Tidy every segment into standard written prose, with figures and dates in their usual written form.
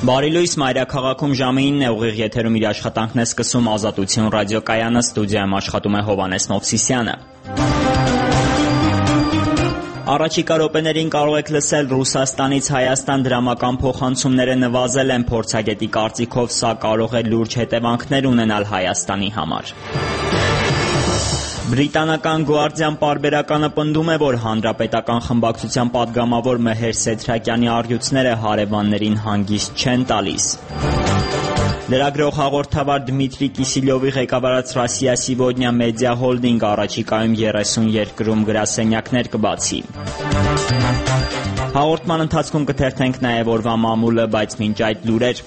Բարի լույս, մայրաքաղաքում ժամը 9 է, ուղիղ եթերում իր աշխատանքն է սկսում Ազատություն ռադիոկայանը, ստուդիայում աշխատում է Հովհաննես Մովսիսյանը։ Առաջիկա րոպեներին կարող եք լսել Ռուսաստանից Հայաստան դրամական փոխանցումները նվազել են, փորձագետի կարծիքով սա կարող է լուրջ հետևանքներ ունենալ Հայաստանի համար։ Բրիտանական Guardian պարբերականը պնդում է, որ հանրապետական խմբակցության պատգամավոր Մեհեր Սեդրակյանի առյուծները հարևաններին հանգիստ չեն տալիս։ Լրագրող հաղորդավար Դմիտրի Կիսիլյովի ղեկավարած Ռոսիա Սիվոդնյա մեդիա հոլդինգ առաջիկայում 30 երկրում գրասենյակներ կբացի։ Հաղորդման ընթացքում կթերթենք նաև օրվա մամուլը, բայց մինչ այդ լուրեր։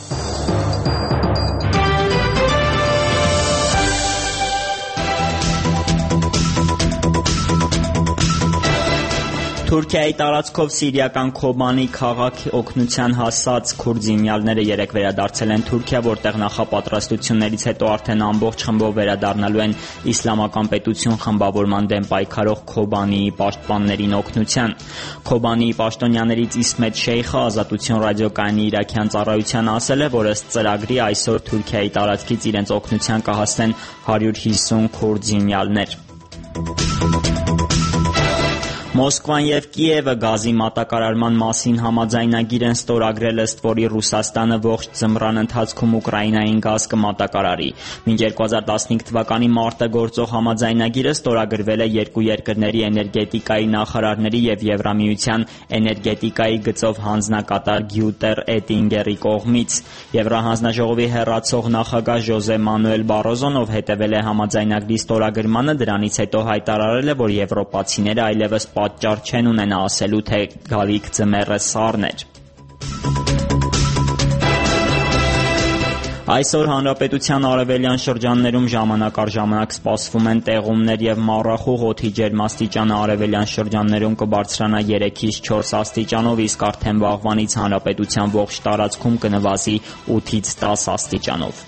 Թուրքիայի տարածքով սիրիական Քոբանի քաղաք օգնության հասած քուրդ զինյալները երեկ վերադարձել են Թուրքիա, որտեղ նախապատրաստություններից հետո արդեն ամբողջ խմբով վերադառնալու են Իսլամական պետություն խմբավորման դեմ պայքարող Քոբանիի պաշտպաններին օգնության։ Քոբանիի պաշտոնյաներից Իսմետ Շեյխը Ազատություն ռադիոկայանի իրաքյան ծառայության ասել է, որ ըստ ծրագրի այսօր Թուրքիայի տարածքից իրենց օգնության կհասնեն 150 քուրդ զինյալներ։ Մոսկվան և Կիևը գազի մատակարարման մասին համաձայնագիր են ստորագրել, ըստ որի Ռուսաստանը ողջ ձմռան ընթացքում Ուկրաինային գազ կմատակարարի։ Մինչ 2015 թվականի մարտը գործող համաձայնագիրը ստորագրվել է երկու երկրների էներգետիկայի նախարարների և Եվրամիության էներգետիկայի գծով հանձնակատար Գյուտեր Էտինգերի կողմից։ Եվրահանձնաժողովի հեռացող նախագահ Ժոզե Մանուել Բարոզոն, ով հետևել է համաձայնագրի ստորագրմանը, դրանից հետո հայտարարել է, որ եվրոպացիները այլևս պատճառ չեն ունենա ասելու, թե գալիք ձմեռը սառն էր։ Այսօր հանրապետության արևելյան շրջաններում ժամանակ առ ժամանակ սպասվում են տեղումներ և մառախուղ, օդի ջերմաստիճանը արևելյան շրջաններում կբարձրանա 3-ից 4 աստիճանով, իսկ արդեն վաղվանից հանրապետության ողջ տարածքում կնվազի 8-ից 10 աստիճանով։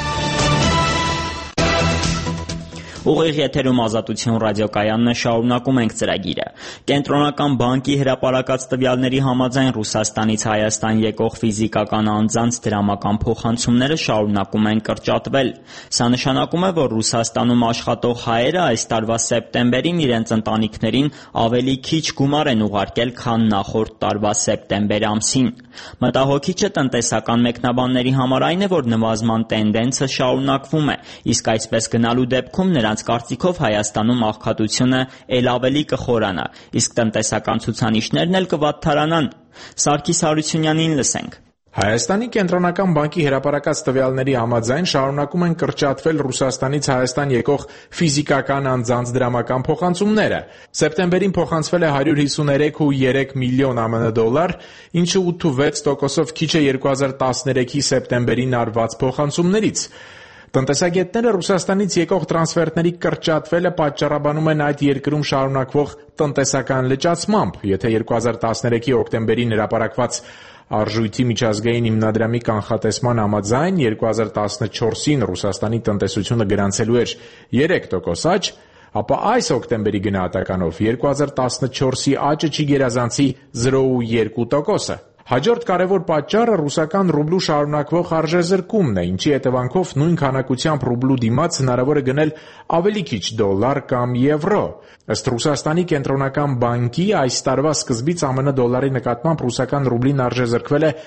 Ուղիղ եթերում Ազատություն ռադիոկայանն է, շարունակում ենք ծրագիրը։ Կենտրոնական բանկի հրապարակած տվյալների համաձայն Ռուսաստանից Հայաստան եկող ֆիզիկական անձանց դրամական փոխանցումները շարունակում են կրճատվել։ Սա նշանակում է, որ Ռուսաստանում աշխատող հայերը այս տարվա սեպտեմբերին իրենց ընտանիքներին ավելի քիչ գումար են ուղարկել, քան նախորդ տարվա սեպտեմբեր ամսին։ Մտահոգիչը տնտեսական մեկնաբանների համար այն է, որ նվազման տենդենսը շարունակվում է, իսկ այսպես գնալու դեպքում նրանց կարծիքով Հայաստանում աղքատությունը էլ ավելի կխորանա, իսկ տնտեսական ցուցանիշներն էլ կվատթարանան։ Սարգիս Հարությունյանին լսենք։ Հայաստանի կենտրոնական բանկի հրապարակած տվյալների համաձայն շարունակում են կրճատվել Ռուսաստանից Հայաստան եկող ֆիզիկական անձանց դրամական փոխանցումները։ Սեպտեմբերին փոխանցվել է 153.3 միլիոն ԱՄՆ դոլար, ինչը 8.6%-ով քիչ է 2013-ի սեպտեմբերին արված փոխանցումներից։ Տնտեսագետները Ռուսաստանից եկող տրանսֆերտների կրճատվելը պատճառաբանում են այդ երկրում շարունակվող տնտեսական լճացմամբ։ Եթե 2013-ի օկտեմբերին հրապարակված Արժույթի միջազգային հիմնադրամի կանխատեսման համաձայն 2014-ին Ռուսաստանի տնտեսությունը գրանցելու էր 3% աճ, ապա այս օկտեմբերի գնահատականով 2014-ի աճը չի գերազանցի 0.2%-ը։ Հաջորդ կարևոր պատճառը ռուսական ռուբլու շարունակվող արժեզրկումն է, ինչի հետևանքով նույն քանակությամբ ռուբլու դիմաց հնարավոր է գնել ավելի քիչ դոլար կամ եվրո։ Ըստ Ռուսաստանի կենտրոնական բանկի, այս տարվա սկզբից ԱՄՆ դոլարի նկատմամբ ռուսական ռուբլին արժեզրկվել է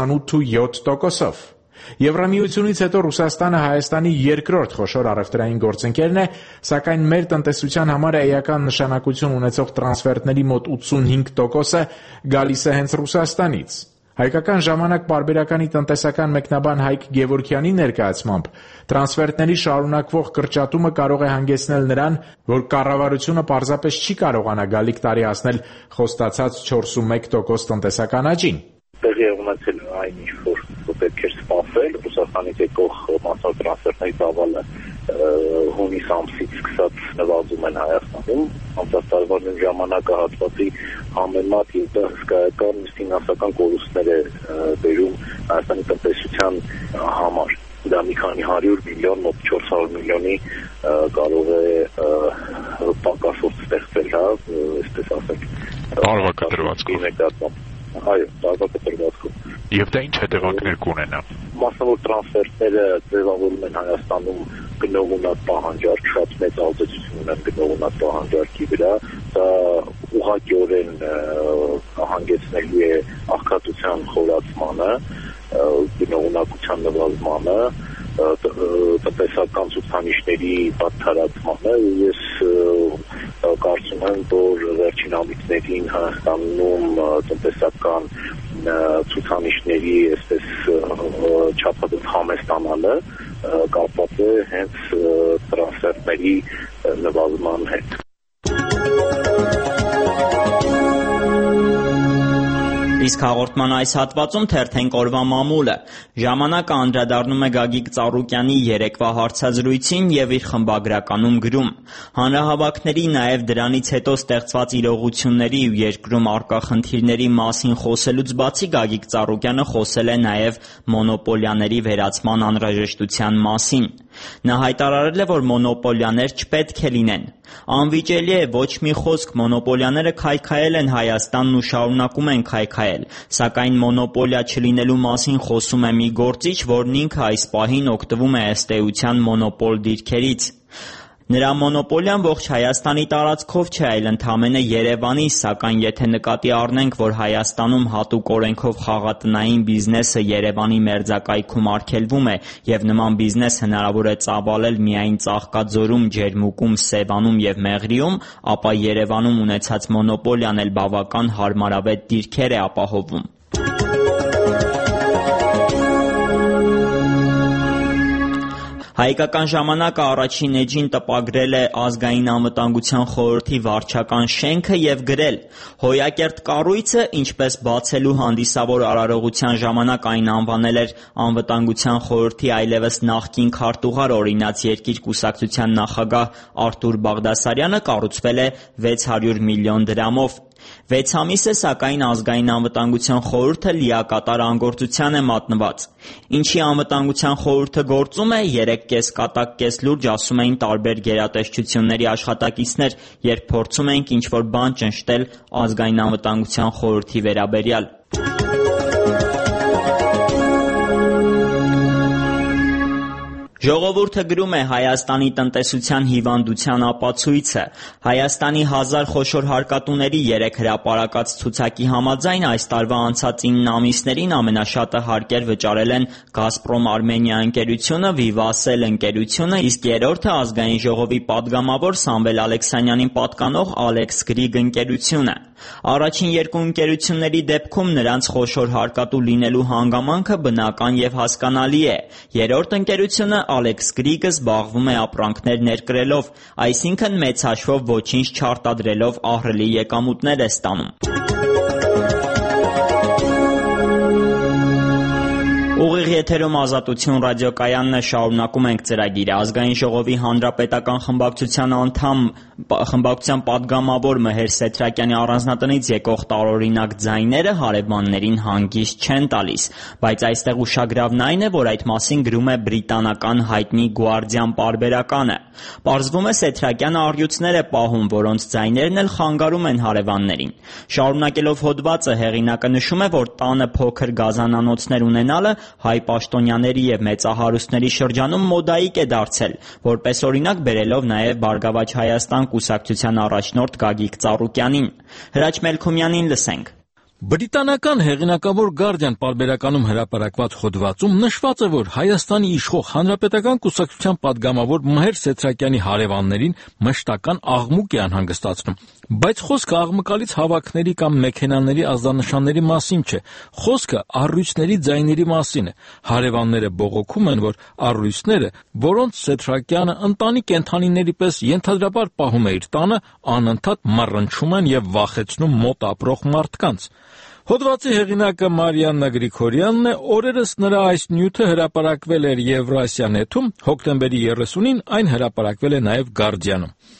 28.7%-ով։ Եվրամիությունից հետո Ռուսաստանը Հայաստանի երկրորդ խոշոր առևտրային գործընկերն է, սակայն մեր տնտեսության համար էական նշանակություն ունեցող տրանսֆերտների մոտ 85%-ը գալիս է հենց Ռուսաստանից։ Հայկական ժամանակ պարբերականի տնտեսական մեկնաբան Հայկ Գևորգյանի ներկայացմամբ տրանսֆերտների շարունակվող կրճատումը կարող է հանգեցնել նրան, որ կառավարությունը պարզապես չի կարողանա գալիք տարի հասնել խոստացած 4.1% տնտեսական աճին։ Տեղի է ունեցել այն ինչ որ պետք էր սպասել, Ռուսաստանից եկող մասով տրանսֆերտների ծավալը հունիս ամսից սկսած նվազում են Հայաստանում, անցած տարվա նույն ժամանակահատվածի համեմատ եւ դա հսկայական ֆինանսական կորուստներ է բերում Հայաստանի տնտեսության համար։ Դա մի քանի 100 միլիոն, մոտ 400 միլիոնի կարող է պակասով ստեղծել, այսպես ասենք։ Տարվա կտրվածքով։ Այո, տարվա կտրվածքով։ Եվ դա ինչ հետևանքներ կունենա։ Մասնավոր տրանսֆերները ձևավորում են Հայաստանում գնողունակ պահանջարկ, շատ մեծ ազդեցություն ունեն գնողունակ պահանջարկի վրա, դա ուղղակիորեն հանգեցնելու է աղքատության խորացմանը, գնողունակության նվազմանը, տնտեսական ցուցանիշների պատթարացմանը, ես կարծում եմ, որ վերջին ամիսներին Հայաստանում տնտեսական ցուցանիշների այսպես չափազանց համեստանալը կապված է հենց տրանսֆերների նվազման հետ։ Իսկ հաղորդման այս հատվածում թերթենք օրվա մամուլը։ Ժամանակը անդրադառնում է Գագիկ Ծառուկյանի երեկվա հարցազրույցին եւ իր խմբագրականում գրում. հանրահավաքների, նաեւ դրանից հետո ստեղծված իրողությունների ու երկրում առկա խնդիրների մասին խոսելուց բացի Գագիկ Ծառուկյանը խոսել է նաեւ մոնոպոլիաների վերացման անհրաժեշտության մասին։ Նա հայտարարել է, որ մոնոպոլիաներ չպետք է լինեն։ Անվիճելի է, ոչ մի խոսք, մոնոպոլիաները քայքայել են Հայաստանն ու շարունակում են քայքայել, սակայն մոնոպոլիա չլինելու մասին խոսում է մի գործիչ, որն ինքը այս պահին օգտվում է ըստ էության մոնոպոլ դիրքերից։ Նրա մոնոպոլիան ողջ Հայաստանի տարածքով չէ, այլ ընդամենը Երևանի, սակայն եթե նկատի առնենք, որ Հայաստանում հատուկ օրենքով խաղատնային բիզնեսը Երևանի մերձակայքում արգելվում է եւ նման բիզնես հնարավոր է ծավալել միայն Ծաղկաձորում, Ջերմուկում, Սևանում եւ Մեղրիում, ապա Երևանում ունեցած մոնոպոլիան էլ բավական հարմարավետ դիրքեր է ապահովում։ Հայկական ժամանակը առաջին էջին տպագրել է Ազգային անվտանգության խորհրդի վարչական շենքը եւ գրել. հոյակերտ կառույցը, ինչպես բացելու հանդիսավոր արարողության ժամանակ այն անվանել էր Անվտանգության խորհրդի այլևս նախկին քարտուղար օրինաց երկիր կուսակցության նախագահ Արթուր Բաղդասարյանը, կառուցվել է 600 միլիոն դրամով։ 6 ամիս է, սակայն Ազգային անվտանգության խորհուրդը լիակատար անգործության է մատնված։ Ինչի անվտանգության խորհուրդը գործում է, 3 կատակ կես լուրջ ասում էին տարբեր գերատեսչությունների աշխատակիցներ, երբ փորձում էինք ինչ-որ բան ճնշտել Ազգային անվտանգության խորհրդի վերաբերյալ։ Ժողովուրդը գրում է Հայաստանի տնտեսության հիվանդության ապացույցը։ Հայաստանի 1000 խոշոր հարկատուների 3 հրապարակած ցուցակի համաձայն այս տարվա անցած 9 ամիսներին ամենաշատը հարկեր վճարել են Գազպրոմ Արմենիա ընկերությունը, Վիվասել ընկերությունը, իսկ երրորդը Ազգային ժողովի падգամավոր Սամվել Ալեքսանյանին պատկանող Alex Greek ընկերությունը։ Առաջին երկու ընկերությունների դեպքում նրանց խոշոր հարկատու լինելու հանգամանքը բնական եւ հասկանալի է։ Երրորդ ընկերությունը Alex Greek-ը զբաղվում է ապրանքներ ներկրելով, այսինքն մեծ հաշվով ոչինչ չարտադրելով ահռելի եկամուտներ է ստանում։ Ուղիղ եթերում Ազատություն ռադիոկայանն է, շարունակում ենք ծրագիրը։ Ազգային ժողովի հանրապետական խմբակցության անդամ, խմբակցության падգամավոր Մհեր Սեթրակյանի առանձնատնից եկող տարօրինակ ձայները հարևաններին հանգիստ չեն տալիս, բայց այստեղ ուշագրավն այն է, որ այդ մասին գրում է բրիտանական հայտնի Guardian պարբերականը։ Պարզվում է Սեթրակյանը առյուծներ է պահում, որոնց ձայներն էլ խանգարում են հարևաններին։ Շարունակելով հոդվածը, հեղինակը նշում է, որ տանը փոքր գազանանոցներ ունենալը հայ պաշտոնյաների եւ մեծահարուստների շրջանում մոդայիկ է դարձել, որպես օրինակ բերելով նաեւ Բարգավաճ Հայաստան կուսակցության առաջնորդ Գագիկ Ծառուկյանին։ Հրաչ Մելքումյանին լսենք։ Բրիտանական հեղինակավոր Guardian պարբերականում հրապարակված հոդվածում նշված է, որ Հայաստանի իշխող հանրապետական կուսակցության падգամավոր Մհեր Սեթրակյանի հարևաններին մշտական աղմուկ է անհանգստացնում, բայց խոսքը աղմկալից հավաքների կամ մեքենաների ազդանշանների մասին չէ, խոսքը առյուծների ձայների մասին է։ Հարևանները բողոքում են, որ առյուծները, որոնց Սեթրակյանը ընտանի կենդանիների պես ենթադրաբար պահում է իր տանը, անընդհատ մռնչում են եւ վախեցնում մոտ ապրող մարդկանց։ Հոդվածի հեղինակը Մարիաննա Գրիգորյանն է, օրերս նրա այս նյութը հրապարակվել էր Եվրասիա նեթում, հոկտեմբերի 30-ին այն հրապարակվել է նաև Guardian-ում։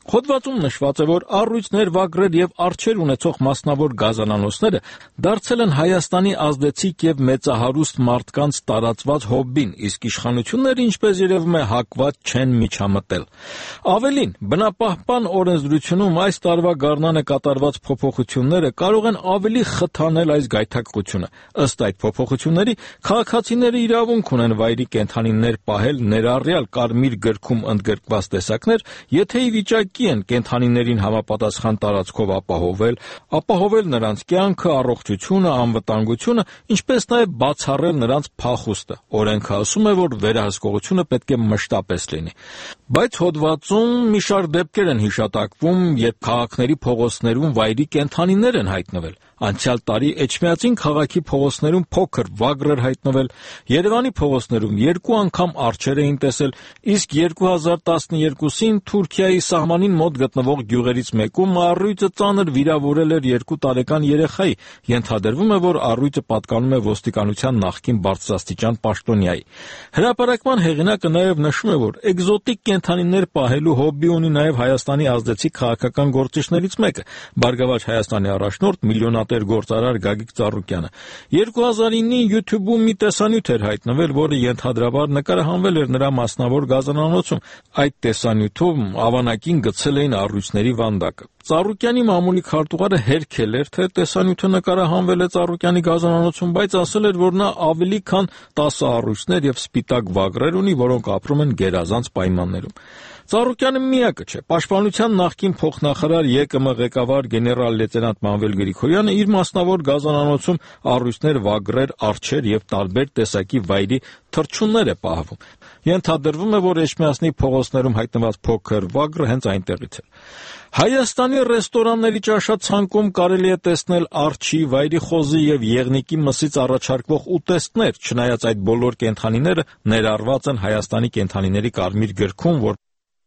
Հոդվածում նշված է, որ առույցներ, վագրեր եւ արջեր ունեցող մասնավոր գազանանոցները դարձել են Հայաստանի ազդեցիկ եւ մեծահարուստ մարդկանց տարածված հոբբին, իսկ իշխանությունները, ինչպես երևում է, հակված չեն միջամտել։ Ավելին, բնապահպան օրենսդրությունում այս տարվա գարնանը կատարված փոփոխությունները կարող են ավելի խթանել այս գայթակղությունը։ Ըստ այդ փոփոխությունների, քաղաքացիները իրավունք ունեն վայրի կենդանիներ պահել, ներառյալ կարմիր գրքում ընդգրկված տեսակներ, եթե ի վիճակի են կենդանիներին համապատասխան տարածքով ապահովել նրանց կյանքը, առողջությունը, անվտանգությունը, ինչպես նաև բացառել նրանց փախուստը։ Օրենքը ասում է, որ վերահսկողությունը պետք է մշտապես լինի։ Բայց հոդվածում մի շարք դեպքեր են հիշատակվում, երբ քաղաքների փողոցներում վայրի կենդանիներ են հայտնվել։ Անցյալ տարի Էջմիածին քաղաքի փողոցներում փոքր վագր էր հայտնվել, Երևանի փողոցներում 2 անգամ արջեր էին տեսել, իսկ 2012-ին Թուրքիայի սահմանին մոտ գտնվող գյուղերից մեկում առյուծը ծանր վիրավորել էր 2 տարեկան երեխայի, ենթադրվում է, որ առյուծը պատկանում է ոստիկանության նախկին բարձրաստիճան պաշտոնյայի։ Հրապարակման հեղինակը նաև նշում է, որ էկզոտիկ կենդանիներ պահելու հոբբի ունի նաև Հայաստանի ազդեցիկ քաղաքական գործիչներից մեկը, Բարգավաճ Հայաստանի առաջնորդ միլիոնատեր գործարար Գագիկ Ծառուկյանը։ 2009-ին YouTube-ում մի տեսանյութ էր հայտնվել, որը ենթադրաբար նկարահանվել էր նրա մասնավոր գազանանոցում։ Այդ տեսանյութում ավանակին գցել էին առյուծների վանդակը։ Ծառուկյանի մամուլի քարտուղարը հերքել էր, թե տեսանյութը նկարահանվել է Ծառուկյանի գազանանոցում, բայց ասել էր, որ նա ավելի քան 10 առյուծներ եւ սպիտակ վագրեր ունի, որոնք ապրում են գերազանց պայմաններում։ Ծառուկյանը միակը չէ։ Պաշտպանության նախկին փոխնախարար ԵԿՄ ղեկավար գեներալ լեյտենանտ Մանվել Գրիգորյանը իր մասնավոր գազանանոցում առյուծներ, վագրեր, արջեր եւ տարբեր տեսակի վայրի թռչուններ է պահվում։ Ենթադրվում է, որ Էջմիածնի փողոցներում հայտնված փոքր վագրը հենց այնտեղից է։ Հայաստանի ռեստորանների ճաշացանկում կարելի է տեսնել արջի, վայրի խոզի եւ եղնիկի մսից առաջարկվող ուտեստներ, չնայած այդ բոլոր կենդանիները ներառված են Հայաստանի կենդանիների կարմիր գրքում, որ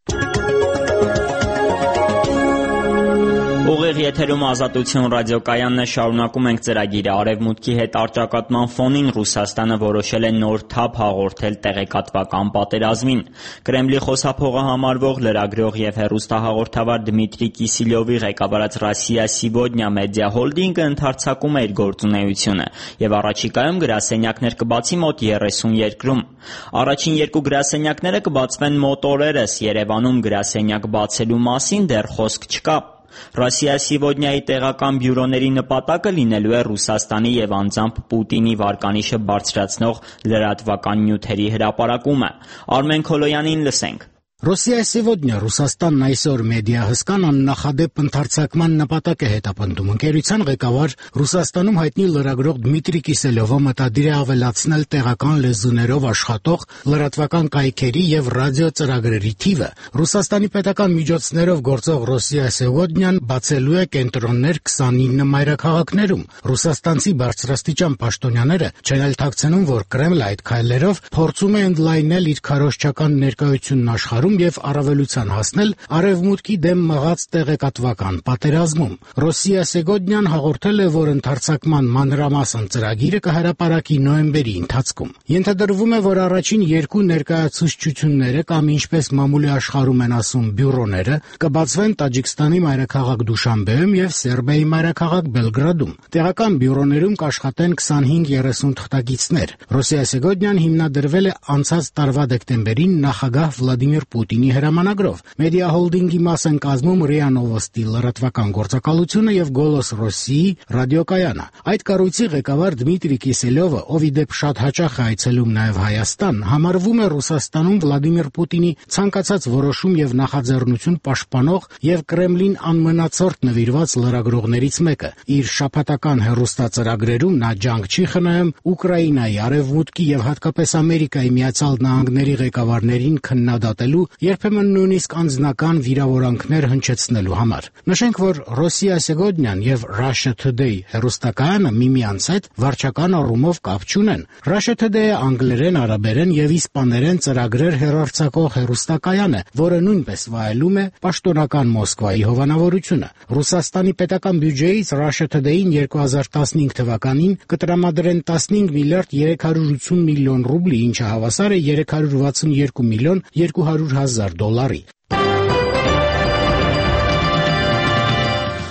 Ուղիղ եթերում Ազատություն ռադիոկայանն է, շարունակում ենք ծրագիրը։ Արևմուտքի հետ առճակատման ֆոնին Ռուսաստանը որոշել է նոր թափ հաղորդել տեղեկատվական պատերազմին։ Կրեմլի խոսափողը համարվող լրագրող եւ հեռուստահաղորդավար Դմիտրի Կիսիլյովի ղեկավարած Ռոսիա Սիվոդնյա մեդիա հոլդինգը ընդարձակում է իր գործունեությունը եւ առաջիկայում գրասենյակներ կբացի մոտ 30 երկրում։ Առաջին 2 գրասենյակները կբացվեն մոտ օրերս։ Երևանում գրասենյակ բացելու մասին դեռ խոսք չկա։ Ռոսիա Սիվոդնյայի տեղական բյուրոների նպատակը լինելու է Ռուսաստանի եւ անձամբ Պուտինի վարկանիշը բարձրացնող լրատվական նյութերի հրապարակումը։ Արմեն Քոլոյանին լսենք։ Ռոսիա Սիվոդնյա Ռուսաստանն այսօր մեդիա հսկան աննախադեպ ընդարձակման նպատակ է հետապնդում։ Ընկերության ղեկավար Ռուսաստանում հայտնի լրագրող Դմիտրի Կիսելյովը մտադիր է ավելացնել տեղական լեզուներով աշխատող լրատվական կայքերի եւ ռադիո ծրագրերի թիվը։ Ռուսաստանի պետական միջոցներով գործող Ռոսիա Սիվոդնյան բացելու է կենտրոններ 29 մայրաքաղաքներում։ Ռուսաստանցի բարձրաստիճան պաշտոնյաները չեն էլ թաքցնում, որ Կրեմլը այդ քայլերով փորձում է ընդլայնել իր քարոզչական ներկայությունն աշխարհում եւ առավելության հասնել արևմուտքի դեմ մղած տեղեկատվական պատերազմում։ Ռոսիա Սեգոդնյան հաղորդել է, որ ընդարձակման մանրամասն ծրագիրը կհրապարակի նոյեմբերի ընթացքում։ Ենթադրվում է, որ առաջին 2 ներկայացուցչությունները կամ ինչպես մամուլի աշխարհում են ասում բյուրոները կբացվեն Տաջիկստանի մայրաքաղաք Դուշանբեում եւ Սերբիայի մայրաքաղաք Բելգրադում։ Տեղական բյուրոներում կաշխատեն 25-30 թղթակիցներ։ Ռոսիա Սեգոդնյան հիմնադրվել է անցած տարվա դեկտեմբերին նախագահ Վլադիմիր Պուտինի հրամանագրով։ Մեդիա հոլդինգի մաս են կազմում ՌԻԱ Նովոստի լրատվական գործակալությունը եւ Գոլոս Ռոսիի ռադիոկայանը։ Այդ կառույցի ղեկավար Դմիտրի Կիսելյովը, ով ի դեպ շատ հաճախ է այցելում նաեւ Հայաստան, համարվում է Ռուսաստանում Վլադիմիր Պուտինի ցանկացած որոշում եւ նախաձեռնություն պաշտպանող եւ Կրեմլին անմնացորդ նվիրված լրագրողներից մեկը։ Իր շաբաթական հեռուստածրագրերում նա ջանք չի խնայում Ուկրաինայի, Արևմուտքի եւ հատկապես Ամերիկայի Միացյալ Նահանգների ղեկավարներին քննադատելու, երբեմն նույնիսկ անձնական վիրավորանքներ հնչեցնելու համար։ Նշենք, որ Ռոսիա Սեգոդնյան եւ Russia Today հեռուստակայանը միմյանց հետ վարչական առումով կապ չունեն։ Russia Today-ը անգլերեն, արաբերեն եւ իսպաներեն ծրագրեր հեռարձակող հեռուստակայան է, որը նույնպես վայելում է պաշտոնական Մոսկվայի հովանավորությունը։ Ռուսաստանի պետական բյուջեից Russia Today-ին 2015 թվականին կտրամադրեն 15 միլիարդ 380 միլիոն ռուբլի, ինչը հավասար է 362 միլիոն $200,000։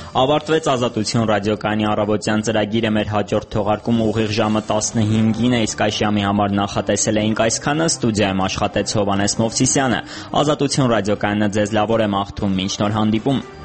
Ավարտվեց Ազատություն ռադիոկայանի առավոտյան ծրագիրը, մեր հաջորդ թողարկումը ուղիղ ժամը 15-ին է, իսկ այս ժամի համար նախատեսել էինք այսքանը, ստուդիայում աշխատեց Հովհաննես Մովսիսյանը։ Ազատություն ռադիոկայանը ձեզ լավ օր է մաղթում, մինչ նոր հանդիպում։